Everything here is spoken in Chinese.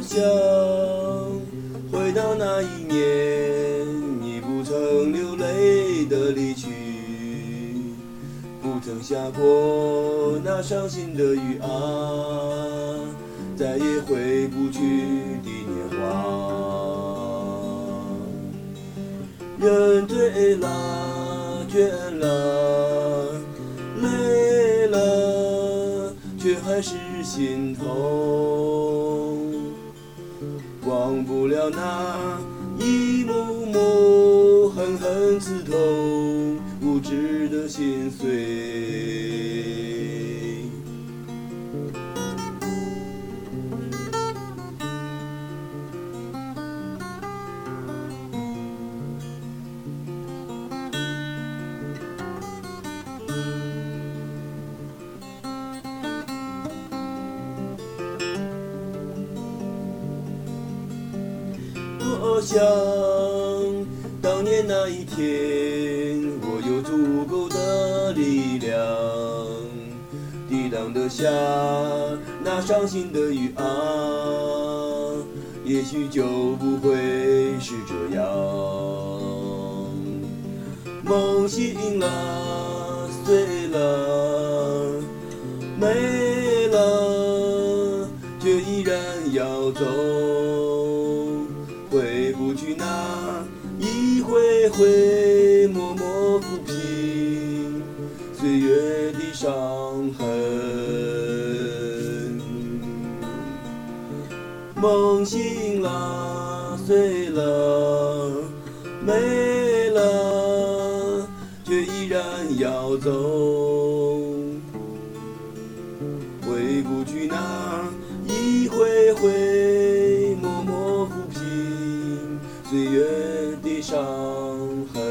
想回到那一年，你不曾流泪的离去，不曾下过那伤心的雨啊，再也回不去的年华。人醉了，倦了，累了，却还是心痛，忘不了那一幕幕狠狠刺痛无知的心碎。我想当年那一天，我有足够的力量，抵挡得下那伤心的雨啊，也许就不会是这样。梦醒了，碎了，没了，却依然要走，回不去那一回回默默抚平岁月的伤痕。梦醒了，碎了，没了，却依然要走，回不去那一回回默默抚平岁月的伤痕。